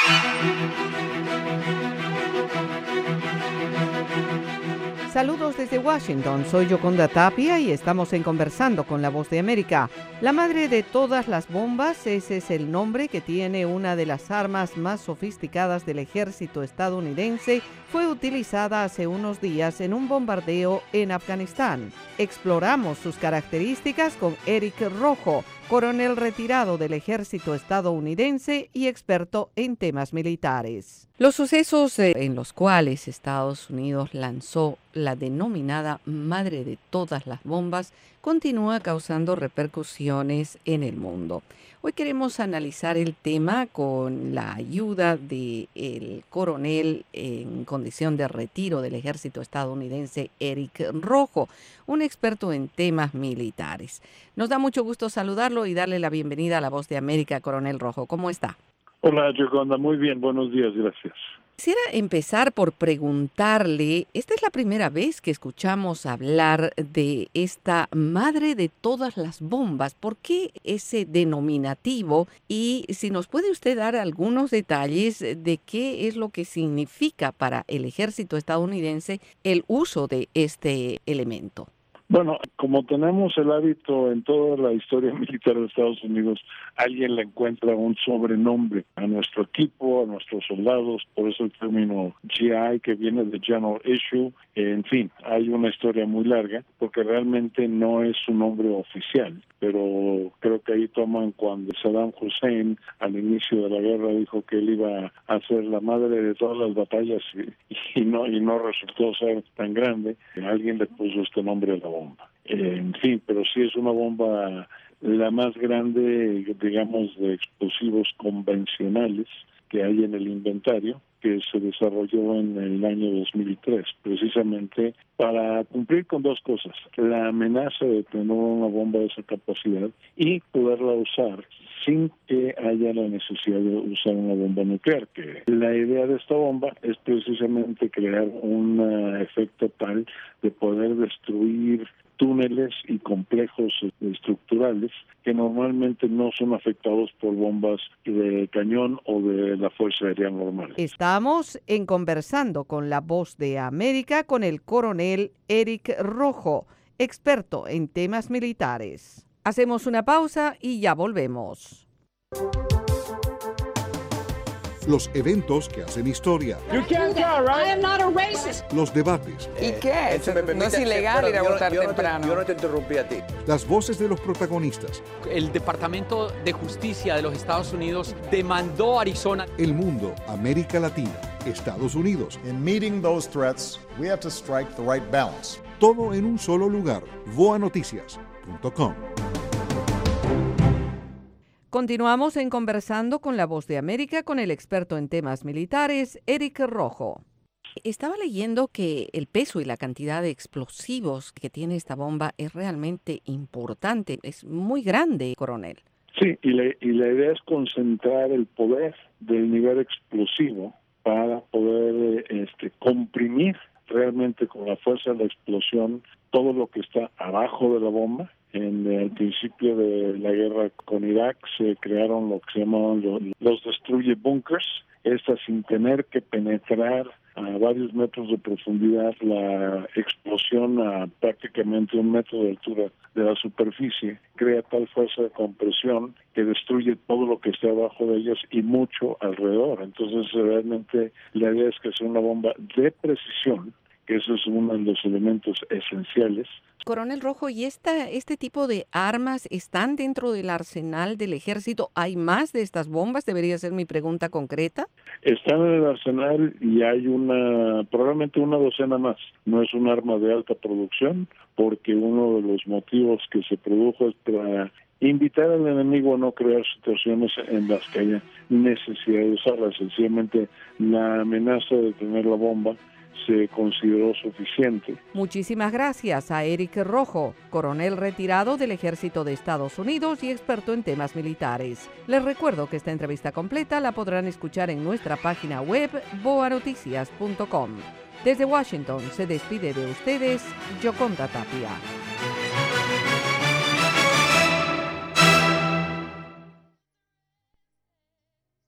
Saludos desde Washington, soy Yoconda Tapia y estamos en Conversando con la Voz de América. La madre de todas las bombas, ese es el nombre que tiene una de las armas más sofisticadas del ejército estadounidense, fue utilizada hace unos días en un bombardeo en Afganistán. Exploramos sus características con Eric Rojo, coronel retirado del ejército estadounidense y experto en temas militares. Los sucesos en los cuales Estados Unidos lanzó la denominada madre de todas las bombas continúa causando repercusiones en el mundo. Hoy queremos analizar el tema con la ayuda del coronel en condición de retiro del ejército estadounidense, Eric Rojo, un experto en temas militares. Nos da mucho gusto saludarlo y darle la bienvenida a La Voz de América, coronel Rojo. ¿Cómo está? Hola, Yoconda. Muy bien. Buenos días. Gracias. Quisiera empezar por preguntarle, esta es la primera vez que escuchamos hablar de esta madre de todas las bombas. ¿Por qué ese denominativo? Y si nos puede usted dar algunos detalles de qué es lo que significa para el ejército estadounidense el uso de este elemento. Bueno, como tenemos el hábito en toda la historia militar de Estados Unidos, alguien le encuentra un sobrenombre a nuestro equipo, a nuestros soldados, por eso el término GI, que viene de General Issue. En fin, hay una historia muy larga, porque realmente no es su nombre oficial, pero creo que ahí toman cuando Saddam Hussein al inicio de la guerra dijo que él iba a ser la madre de todas las batallas y no resultó ser tan grande. Alguien le puso este nombre a la bomba. En fin, pero sí es una bomba la más grande, digamos, de explosivos convencionales que hay en el inventario, que se desarrolló en el año 2003, precisamente para cumplir con dos cosas: la amenaza de tener una bomba de esa capacidad y poderla usar sin que haya la necesidad de usar una bomba nuclear. Que la idea de esta bomba es precisamente crear un efecto tal de poder destruir túneles y complejos estructurales que normalmente no son afectados por bombas de cañón o de la Fuerza Aérea normal. Estamos en Conversando con la Voz de América con el coronel Eric Rojo, experto en temas militares. Hacemos una pausa y ya volvemos. Los eventos que hacen historia. You can't tell, right? I am not a racist. Los debates. ¿Y qué? No es ilegal ir a votar temprano. Yo no te interrumpí a ti. Las voces de los protagonistas. El Departamento de Justicia de los Estados Unidos demandó a Arizona. El mundo, América Latina, Estados Unidos. In meeting those threats, we have to strike the right balance. Todo en un solo lugar. voanoticias.com. Continuamos en Conversando con la Voz de América con el experto en temas militares, Eric Rojo. Estaba leyendo que el peso y la cantidad de explosivos que tiene esta bomba es realmente importante, es muy grande, coronel. Sí, y la idea es concentrar el poder del nivel explosivo para poder comprimir realmente con la fuerza de la explosión todo lo que está abajo de la bomba. En el principio de la guerra con Irak se crearon lo que se llamaban los destruye bunkers, estas sin tener que penetrar a varios metros de profundidad la explosión a prácticamente 1 metro de altura de la superficie, crea tal fuerza de compresión que destruye todo lo que está abajo de ellos y mucho alrededor. Entonces realmente la idea es que sea una bomba de precisión, que eso es uno de los elementos esenciales. Coronel Rojo, ¿y este tipo de armas están dentro del arsenal del ejército? ¿Hay más de estas bombas? Debería ser mi pregunta concreta. Están en el arsenal y hay probablemente una docena más. No es un arma de alta producción, porque uno de los motivos que se produjo es para invitar al enemigo a no crear situaciones en las que haya necesidad de usarla. Sencillamente la amenaza de tener la bomba se consideró suficiente. Muchísimas gracias a Eric Rojo, coronel retirado del Ejército de Estados Unidos y experto en temas militares. Les recuerdo que esta entrevista completa la podrán escuchar en nuestra página web voanoticias.com. Desde Washington se despide de ustedes Yoconda Tapia.